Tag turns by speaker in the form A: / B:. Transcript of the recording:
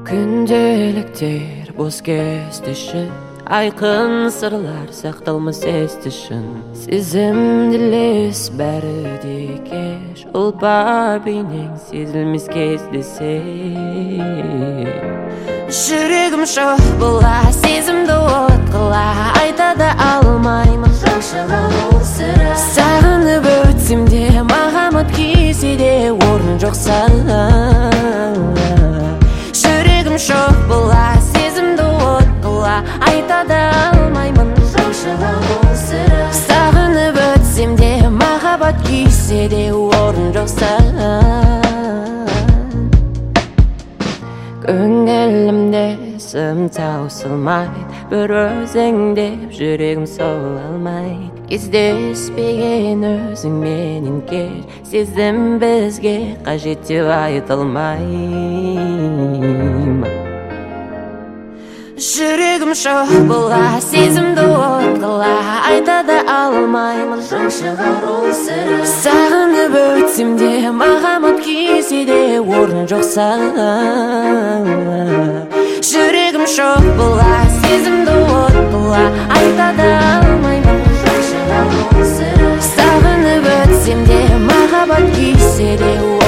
A: Күнделіктер бос кестіші, айқын сырлар сақталмас естішін. Сезім ділес бәрі де кеш, ұлпа бейнең сезілмес кездесе. Жүрегім шоқ бұла, сезімді от қыла, айта да алмаймын жашыға ол сірі. Сағынып өтсем де, махаббат кесе де орын жоқ саған. Жүрегім шоқ бұла, сезімді от қыла, айта да алмаймын жашыға ол сірі. Сағынып өтсем де, махаббат кесе де орын жоқ саған. Көңілімде сым таусылмайды, бір өзің деп жүрегім сола алмайды. Кездеспеген өзің менен кел, сезім бізге қажет деп айтылмаймын. Жүрегім шоқ бұла, сезімді от қыла, айта да алмаймын жашыға ол сірі. Сағынып өтсем де, махаббат кесе де орын жоқ саған. Жүрегім шоқ бұла, сезімді от қыла, айта да алмаймын жашыға ол сірі. Сағынып өтсем де, махаббат кесе де